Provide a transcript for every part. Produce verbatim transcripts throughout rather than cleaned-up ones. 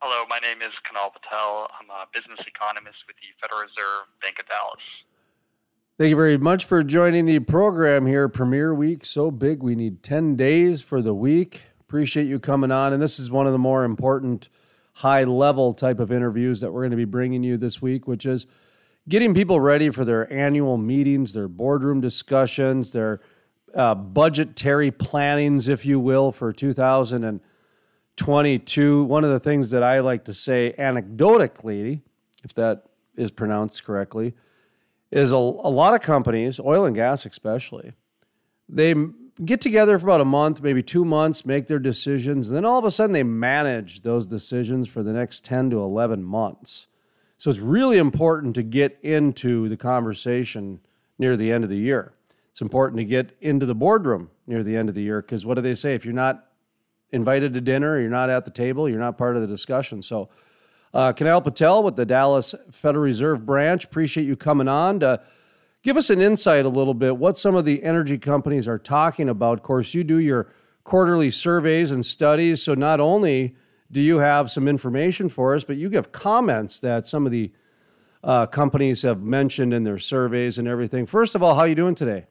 Hello, my name is Kunal Patel. I'm a business economist with the Federal Reserve Bank of Dallas. Thank you very much for joining the program here. Premiere Week, so big we need ten days for the week. Appreciate you coming on. And this is one of the more important high-level type of interviews that we're going to be bringing you this week, which is getting people ready for their annual meetings, their boardroom discussions, their uh, budgetary plannings, if you will, for two thousand twenty-two. One of the things that I like to say anecdotally, if that is pronounced correctly, is a, a lot of companies, oil and gas especially, they get together for about a month, maybe two months, make their decisions, and then all of a sudden they manage those decisions for the next ten to eleven months. So it's really important to get into the conversation near the end of the year. It's important to get into the boardroom near the end of the year because what do they say? If you're not invited to dinner, you're not at the table, you're not part of the discussion. So Uh, Kunal Patel with the Dallas Federal Reserve Branch. Appreciate you coming on to give us an insight a little bit what some of the energy companies are talking about. Of course, you do your quarterly surveys and studies, so not only do you have some information for us, but you give comments that some of the uh, companies have mentioned in their surveys and everything. First of all, how are you doing today?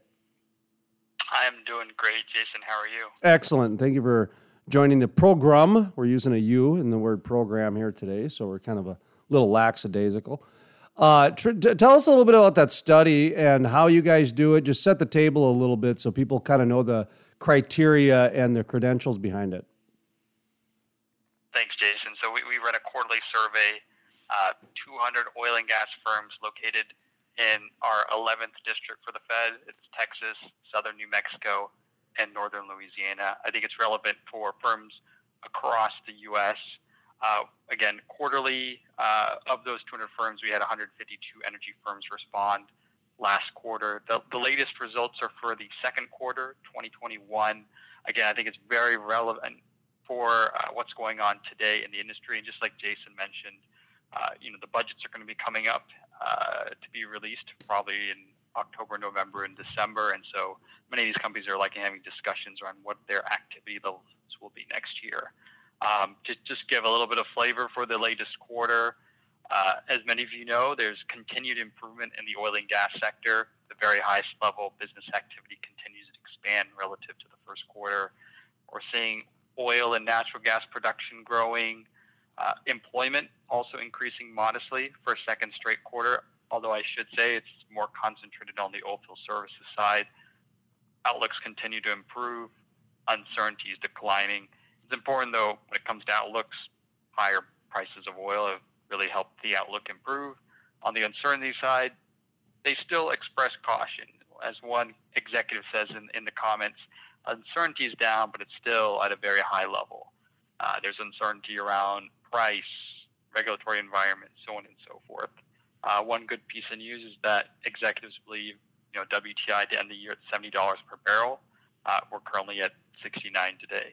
I'm doing great, Jason. How are you? Excellent. Thank you for joining the program. We're using a U in the word program here today, so we're kind of a little lackadaisical. Uh, tr- t- tell us a little bit about that study and how you guys do it. Just set the table a little bit so people kind of know the criteria and the credentials behind it. Thanks, Jason. So we, we run a quarterly survey, uh, two hundred oil and gas firms located in our eleventh district for the Fed. It's Texas, southern New Mexico, and northern Louisiana. I think it's relevant for firms across the U S. Uh, again, quarterly, uh, of those two hundred firms, we had one hundred fifty-two energy firms respond last quarter. The, the latest results are for the second quarter, twenty twenty-one. Again, I think it's very relevant for uh, what's going on today in the industry. And just like Jason mentioned, uh, you know, the budgets are going to be coming up uh, to be released probably in October, November, and December. And so many of these companies are likely having discussions around what their activity levels will be next year. Um, to just give a little bit of flavor for the latest quarter, uh, as many of you know, there's continued improvement in the oil and gas sector. The very highest level of business activity continues to expand relative to the first quarter. We're seeing oil and natural gas production growing, uh, employment also increasing modestly for a second straight quarter, although I should say it's more concentrated on the oilfield services side. Outlooks continue to improve. Uncertainty is declining. It's important, though, when it comes to outlooks, higher prices of oil have really helped the outlook improve. On the uncertainty side, they still express caution. As one executive says in, in the comments, uncertainty is down, but it's still at a very high level. Uh, there's uncertainty around price, regulatory environment, so on and so forth. Uh, one good piece of news is that executives believe, you know, W T I to end the year at seventy dollars per barrel. Uh, we're currently at sixty-nine today.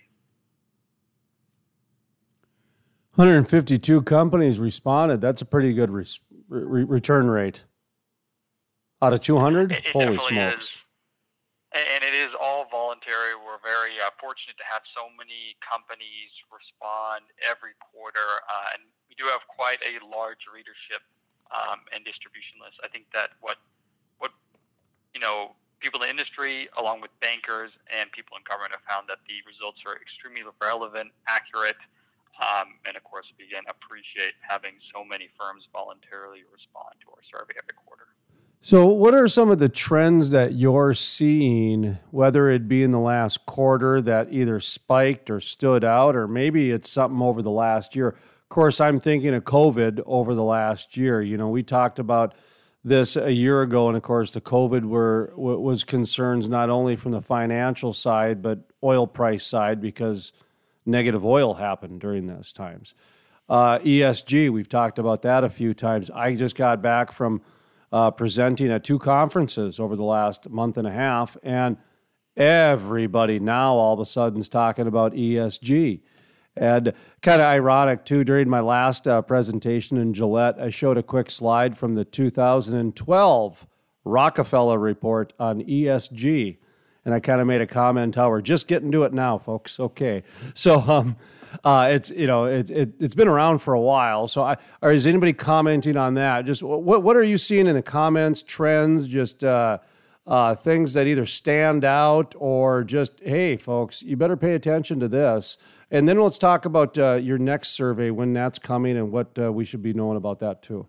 one hundred fifty-two companies responded. That's a pretty good re- re- return rate. Out of two hundred? It, it Holy definitely smokes. is. And it is all voluntary. We're very uh, fortunate to have so many companies respond every quarter. Uh, and we do have quite a large readership um, and distribution list. I think that what, what you know, people in the industry, along with bankers and people in government, have found that the results are extremely relevant, accurate, um, and, of course, we again appreciate having so many firms voluntarily respond to our survey every quarter. So what are some of the trends that you're seeing, whether it be in the last quarter that either spiked or stood out, or maybe it's something over the last year? Of course, I'm thinking of COVID over the last year. You know, we talked about this a year ago, and of course, the COVID were was concerns not only from the financial side, but oil price side, because negative oil happened during those times. Uh, E S G, we've talked about that a few times. I just got back from uh, presenting at two conferences over the last month and a half, and everybody now all of a sudden is talking about E S G. And kind of ironic, too, during my last uh, presentation in Gillette, I showed a quick slide from the two thousand twelve Rockefeller report on E S G. And I kind of made a comment how we're just getting to it now, folks. Okay. So um, uh, it's you know it, it it's been around for a while. So, I, or is anybody commenting on that? Just what what are you seeing in the comments? Trends, just uh, uh, things that either stand out or just hey, folks, you better pay attention to this. And then let's talk about uh, your next survey when that's coming and what uh, we should be knowing about that too.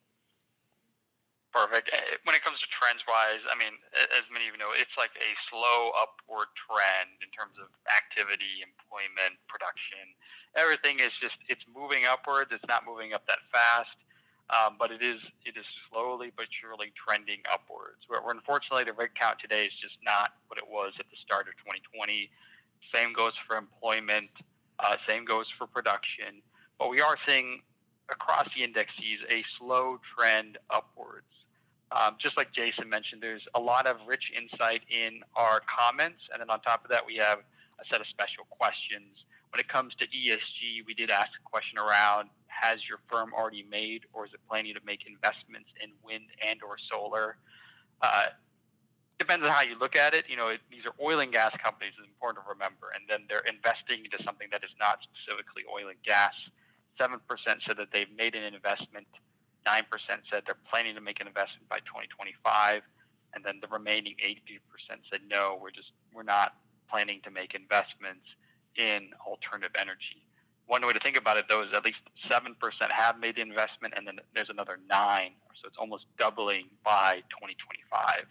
Perfect. When it comes to trends-wise, I mean, as many of you know, it's like a slow upward trend in terms of activity, employment, production. Everything is just, it's moving upwards. It's not moving up that fast, um, but it is it is slowly but surely trending upwards. Where, where unfortunately, the rig count today is just not what it was at the start of twenty twenty. Same goes for employment. Uh, same goes for production. But we are seeing across the indexes a slow trend upwards. Um, just like Jason mentioned, there's a lot of rich insight in our comments. And then on top of that, we have a set of special questions. When it comes to E S G, we did ask a question around, has your firm already made or is it planning to make investments in wind and or solar? Uh, depends on how you look at it. You know, it, these are oil and gas companies, it's important to remember. And then they're investing into something that is not specifically oil and gas. seven percent said that they've made an investment. nine percent said they're planning to make an investment by twenty twenty-five, and then the remaining eighty percent said no, we're just we're not planning to make investments in alternative energy. One way to think about it, though, is at least seven percent have made the investment, and then there's another nine, so it's almost doubling by twenty twenty-five.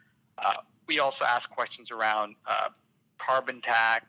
Uh, we also ask questions around uh, carbon tax,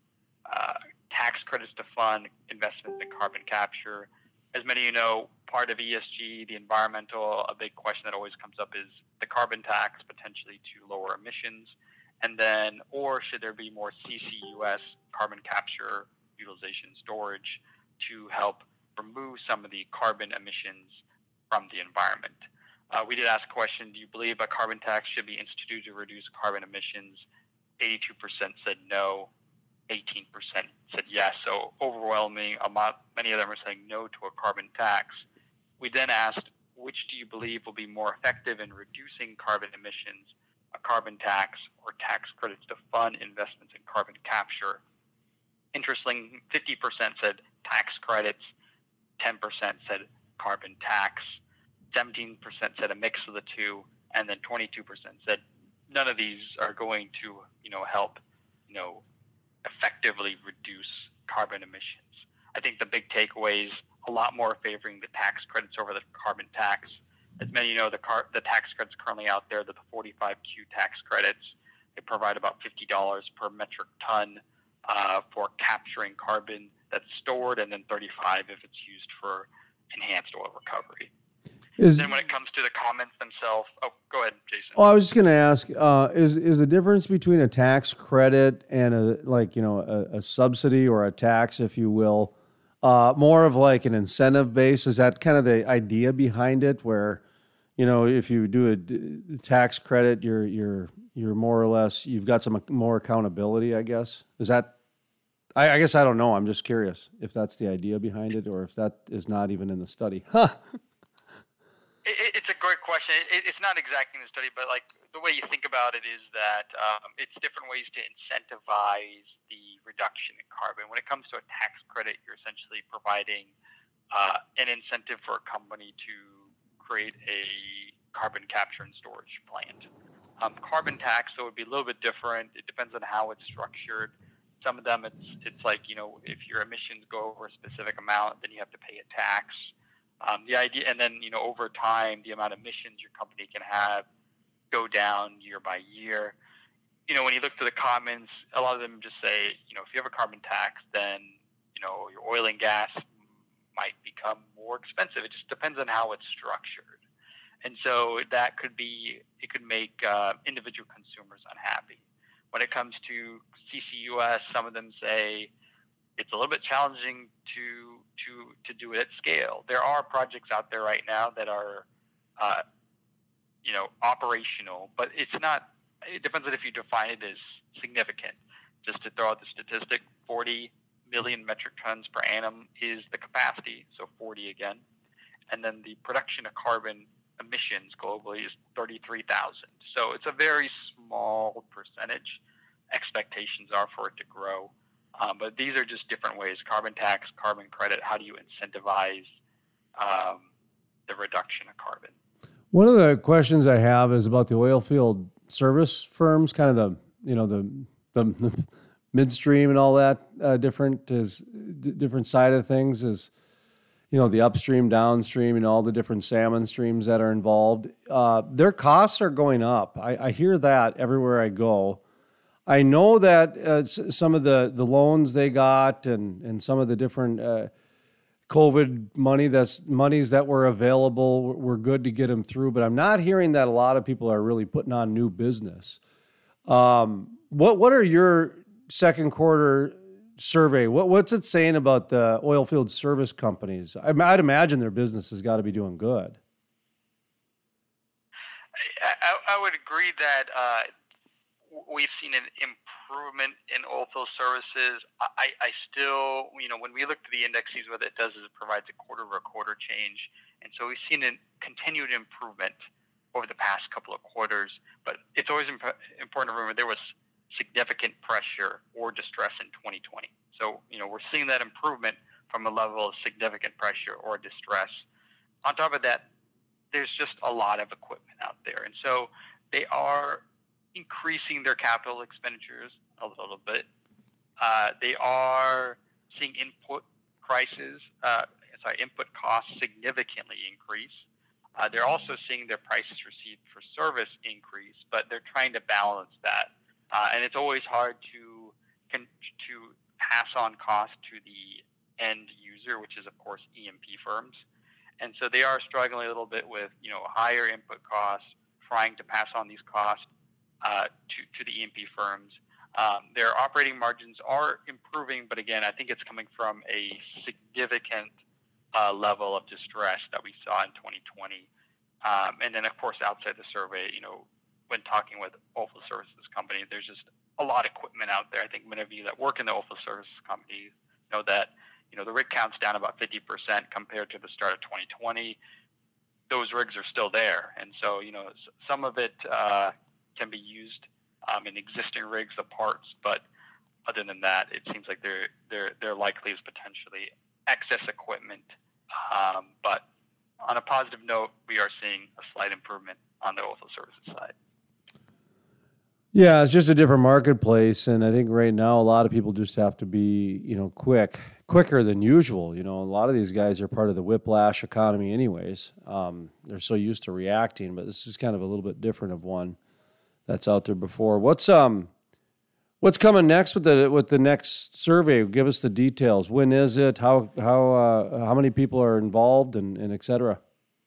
uh, tax credits to fund investments in carbon capture. As many of you know, part of E S G, the environmental, a big question that always comes up is the carbon tax potentially to lower emissions, and then, or should there be more C C U S, carbon capture, utilization, storage, to help remove some of the carbon emissions from the environment? Uh, we did ask a question, do you believe a carbon tax should be instituted to reduce carbon emissions? eighty-two percent said no. eighteen percent said yes. So overwhelming, many of them are saying no to a carbon tax. We then asked, which do you believe will be more effective in reducing carbon emissions, a carbon tax or tax credits to fund investments in carbon capture? Interesting, fifty percent said tax credits, ten percent said carbon tax, seventeen percent said a mix of the two, and then twenty-two percent said none of these are going to, you know, help, you know, effectively reduce carbon emissions. I think the big takeaway is a lot more favoring the tax credits over the carbon tax. As many of you know, the, car, the tax credits currently out there, the forty-five Q tax credits, they provide about fifty dollars per metric ton uh, for capturing carbon that's stored, and then thirty-five dollars if it's used for enhanced oil recovery. Is, then when it comes to the comments themselves, oh, go ahead, Jason. Oh, I was just going to ask: uh, is is the difference between a tax credit and a like you know a, a subsidy or a tax, if you will, uh, more of like an incentive base? Is that kind of the idea behind it? Where you know if you do a tax credit, you're you're you're more or less you've got some more accountability. I guess is that. I, I guess I don't know. I'm just curious if that's the idea behind it, or if that is not even in the study. Huh. It, it's a great question. It, it's not exactly in the study, but like the way you think about it is that um, it's different ways to incentivize the reduction in carbon. When it comes to a tax credit, you're essentially providing uh, an incentive for a company to create a carbon capture and storage plant. Um, carbon tax, though, would be a little bit different. It depends on how it's structured. Some of them, it's it's like, you know, if your emissions go over a specific amount, then you have to pay a tax. Um, the idea, and then, you know, over time, the amount of emissions your company can have go down year by year. You know, when you look to the comments, a lot of them just say, you know, if you have a carbon tax, then, you know, your oil and gas might become more expensive. It just depends on how it's structured. And so that could be, it could make uh, individual consumers unhappy. When it comes to C C U S, some of them say it's a little bit challenging to to to do it at scale. There are projects out there right now that are, uh, you know, operational, but it's not. It depends on if you define it as significant. Just to throw out the statistic, forty million metric tons per annum is the capacity, so forty again, and then the production of carbon emissions globally is thirty-three thousand. So it's a very small percentage. Expectations are for it to grow. Um, but these are just different ways: carbon tax, carbon credit. How do you incentivize um, the reduction of carbon? One of the questions I have is about the oil field service firms, kind of the you know the the midstream and all that uh, different is d- different side of things is you know the upstream, downstream, and all the different salmon streams that are involved. Uh, their costs are going up. I, I hear that everywhere I go. I know that uh, s- some of the, the loans they got and, and some of the different uh, COVID money that's monies that were available were good to get them through, but I'm not hearing that a lot of people are really putting on new business. Um, what what are your second quarter survey? What what's it saying about the oil field service companies? I, I'd imagine their business has got to be doing good. I, I, I would agree that uh, we've seen an improvement in oilfield services. I, I still, you know, when we look at the indexes, what it does is it provides a quarter-over-quarter change. And so we've seen a continued improvement over the past couple of quarters. But it's always imp- important to remember there was significant pressure or distress in twenty twenty. So, you know, we're seeing that improvement from a level of significant pressure or distress. On top of that, there's just a lot of equipment out there. And so they are increasing their capital expenditures a little bit. Uh, they are seeing input prices, uh, sorry, input costs significantly increase. Uh, they're also seeing their prices received for service increase, but they're trying to balance that. Uh, and it's always hard to can, to pass on cost to the end user, which is of course E M P firms. And so they are struggling a little bit with, you know, higher input costs, trying to pass on these costs uh, to, to the E M P firms. Um, their operating margins are improving, but again, I think it's coming from a significant uh, level of distress that we saw in twenty twenty. Um, and then, of course, outside the survey, you know, when talking with oilfield services companies, there's just a lot of equipment out there. I think many of you that work in the oilfield services companies know that, you know, the rig count's down about fifty percent compared to the start of twenty twenty. Those rigs are still there. And so, you know, some of it uh, can be used um, in existing rigs, the parts, but other than that, it seems like there there there likely is potentially excess equipment. Um, but on a positive note, we are seeing a slight improvement on the oilfield services side. Yeah, it's just a different marketplace, and I think right now a lot of people just have to be, you know, quick, quicker than usual. You know, a lot of these guys are part of the whiplash economy, anyways. Um, they're so used to reacting, but this is kind of a little bit different of one that's out there before. What's um, what's coming next with the with the next survey? Give us the details. When is it? How how uh, how many people are involved, and, and et cetera?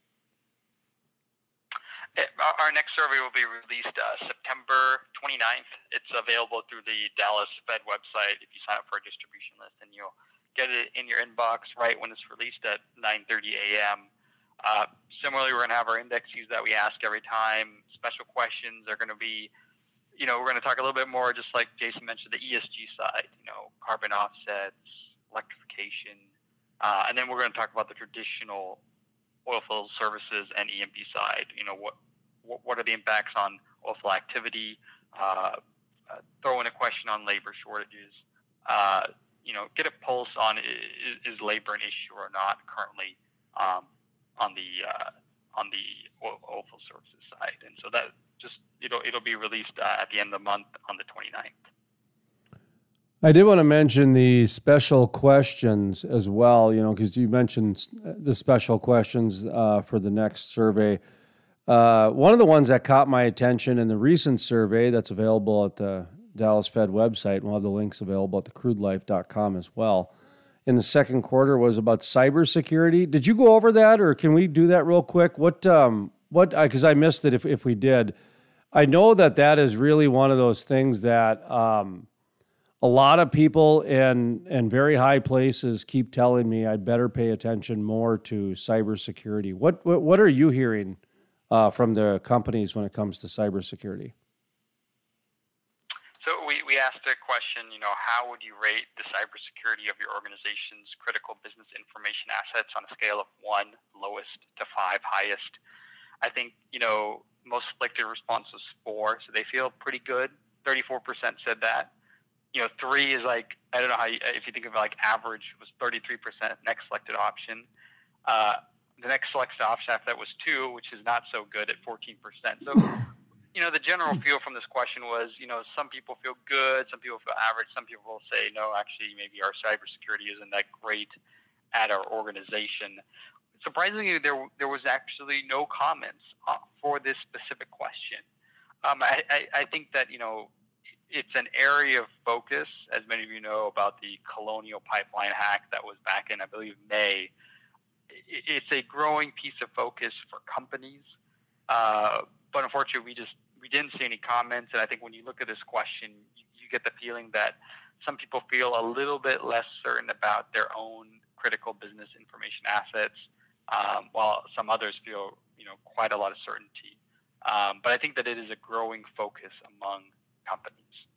Our next survey will be released uh, September twenty-ninth. It's available through the Dallas Fed website if you sign up for a distribution list, and you'll get it in your inbox right when it's released at nine thirty a.m. Uh, similarly, we're going to have our indexes that we ask every time. Special questions are going to be, you know, we're going to talk a little bit more, just like Jason mentioned, the E S G side, you know, carbon offsets, electrification, uh, and then we're going to talk about the traditional oilfield services and E M P side. You know, what what are the impacts on oilfield activity? Uh, uh, throw in a question on labor shortages. Uh, you know, get a pulse on is, is labor an issue or not currently um, on the uh, on the oil, oilfield services side. And so that just it'll it'll be released uh, at the end of the month on the twenty-ninth. I did want to mention the special questions as well, you know, because you mentioned the special questions uh, for the next survey. Uh, one of the ones that caught my attention in the recent survey that's available at the Dallas Fed website, and we'll have the links available at the crude life dot com as well, in the second quarter was about cybersecurity. Did you go over that, or can we do that real quick? What, um, what? Because I, I missed it if, if we did. I know that that is really one of those things that um, a lot of people in, in very high places keep telling me I'd better pay attention more to cybersecurity. What, what, what are you hearing Uh, from the companies when it comes to cybersecurity? So we, we asked a question, you know, how would you rate the cybersecurity of your organization's critical business information assets on a scale of one, lowest, to five, highest? I think, you know, most selected response was four, so they feel pretty good. thirty-four percent said that. you know, three is like, I don't know how you, if you think of it like average was thirty-three percent, next selected option. Uh, the next selected option after that was two, which is not so good at fourteen percent. So, you know, the general feel from this question was, you know, some people feel good, some people feel average, some people will say, no, actually, maybe our cybersecurity isn't that great at our organization. Surprisingly, there there was actually no comments uh, for this specific question. Um, I, I, I think that, you know, it's an area of focus, as many of you know, about the Colonial Pipeline hack that was back in, I believe, May. It's a growing piece of focus for companies, uh, but unfortunately, we just we didn't see any comments. And I think when you look at this question, you, you get the feeling that some people feel a little bit less certain about their own critical business information assets, um, while some others feel, you know, quite a lot of certainty. Um, but I think that it is a growing focus among companies.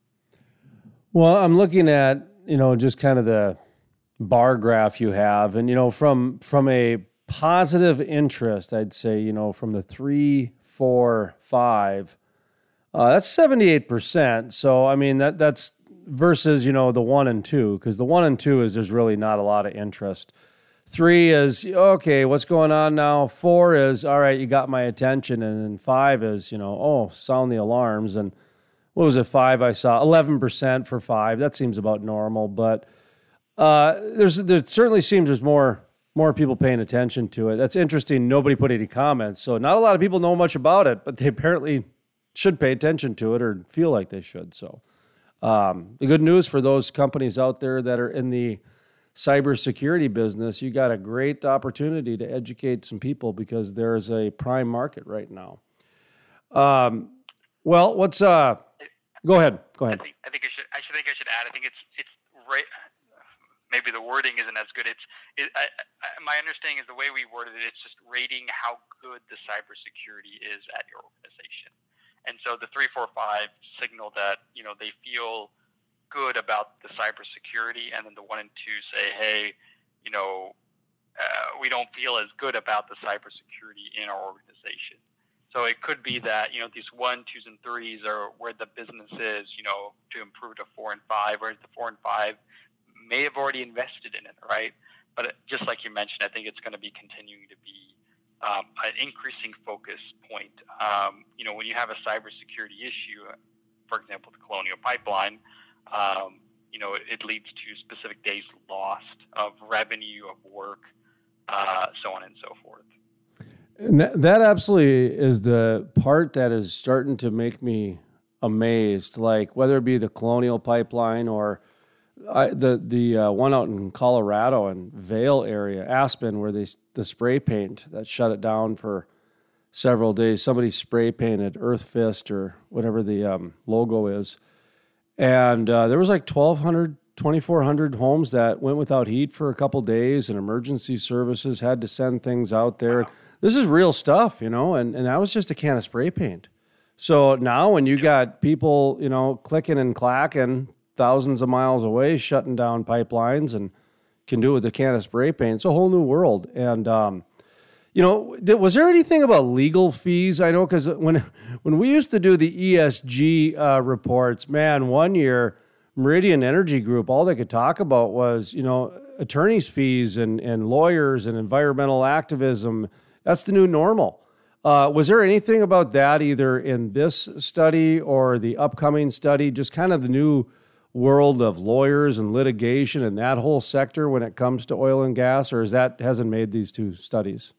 Well, I'm looking at, you know, just kind of the bar graph you have, and, you know, from from a positive interest, I'd say, you know, from the three, four, five, uh, that's seventy-eight percent. So, I mean, that that's versus, you know, the one and two, because the one and two is there's really not a lot of interest. Three is, okay, what's going on now? Four is, all right, you got my attention. And then five is, you know, oh, sound the alarms. And what was it, five I saw? eleven percent for five. That seems about normal. But uh, there's there certainly seems there's more more people paying attention to it. That's interesting. Nobody put any comments. So not a lot of people know much about it, but they apparently should pay attention to it or feel like they should. So um, the good news for those companies out there that are in the cybersecurity business, you got a great opportunity to educate some people because there's a prime market right now. Um, well, what's uh? Go ahead. Go ahead. I think I think I should. I should think I should add. I think it's it's right. Maybe the wording isn't as good. It's it, I, I, my understanding is the way we worded it. It's just rating how good the cybersecurity is at your organization, and so the three, four, five signal that, you know, they feel good about the cybersecurity, and then the one and two say, hey, you know, uh, we don't feel as good about the cybersecurity in our organization. So it could be that, you know, these one, twos, and threes are where the business is, you know, to improve to four and five, whereas the four and five may have already invested in it, right? But just like you mentioned, I think it's going to be continuing to be um, an increasing focus point. Um, you know, when you have a cybersecurity issue, for example, the Colonial Pipeline, Um, you know, it, it leads to specific days lost of revenue, of work, uh, so on and so forth. And that, that absolutely is the part that is starting to make me amazed. Like whether it be the Colonial Pipeline or I, the the uh, one out in Colorado and Vail area, Aspen, where they the spray paint that shut it down for several days. Somebody spray painted Earth Fist or whatever the um, logo is. And uh, there was like twelve hundred, twenty-four hundred homes that went without heat for a couple days, and emergency services had to send things out there. Wow. This is real stuff, you know, and, and that was just a can of spray paint. So now when you got people, you know, clicking and clacking thousands of miles away, shutting down pipelines and can do it with a can of spray paint, it's a whole new world. And, um, you know, was there anything about legal fees? I know because when when we used to do the E S G uh, reports, man, one year, Meridian Energy Group, all they could talk about was, you know, attorneys' fees and, and lawyers and environmental activism. That's the new normal. Uh, was there anything about that either in this study or the upcoming study, just kind of the new world of lawyers and litigation and that whole sector when it comes to oil and gas, or is that hasn't made these two studies?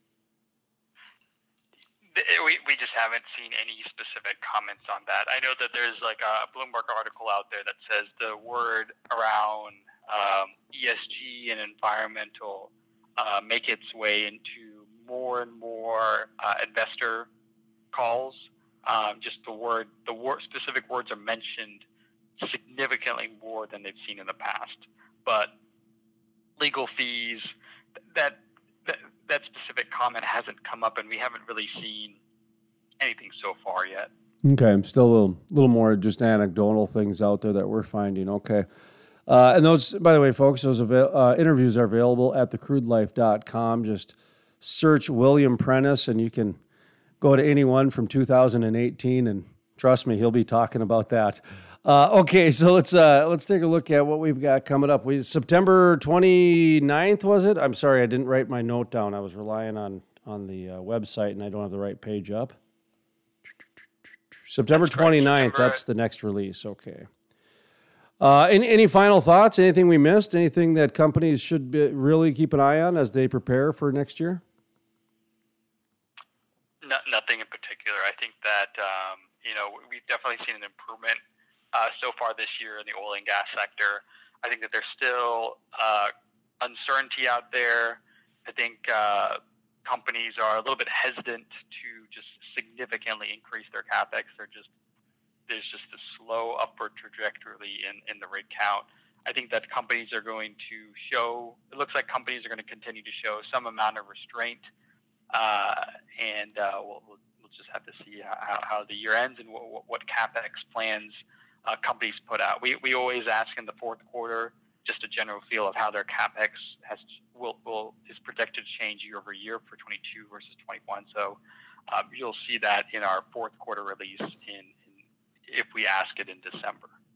We, we just haven't seen any specific comments on that. I know that there's like a Bloomberg article out there that says the word around um, E S G and environmental uh, make its way into more and more uh, investor calls. Um, just the word, the word, specific words are mentioned significantly more than they've seen in the past. But legal fees, that that, that specific comment hasn't come up, and we haven't really seen anything so far yet. Okay, I'm still a little, little more just anecdotal things out there that we're finding. Okay. Uh, and those, by the way, folks, those avail- uh, interviews are available at the crude life dot com. Just search William Prentice, and you can go to anyone from two thousand eighteen, and trust me, he'll be talking about that. Uh, okay, so let's uh, let's take a look at what we've got coming up. We September twenty-ninth, was it? I'm sorry, I didn't write my note down. I was relying on on the uh, website, and I don't have the right page up. September That's correct. twenty-ninth, September- that's the next release. Okay. Uh, any, any final thoughts? Anything we missed? Anything that companies should be, really keep an eye on as they prepare for next year? No, nothing in particular. I think that um, you know we've definitely seen an improvement uh, so far this year in the oil and gas sector. I think that there's still uh, uncertainty out there. I think uh, companies are a little bit hesitant to just significantly increase their capex. They're just there's just a slow upward trajectory in, in the rig count. I think that companies are going to show. It looks like companies are going to continue to show some amount of restraint. Uh, and uh, we'll, we'll we'll just have to see how, how the year ends and what, what capex plans uh, companies put out. We we always ask in the fourth quarter just a general feel of how their capex has will will is projected to change year over year for twenty-two versus twenty-one. So um, you'll see that in our fourth quarter release in, in if we ask it in December.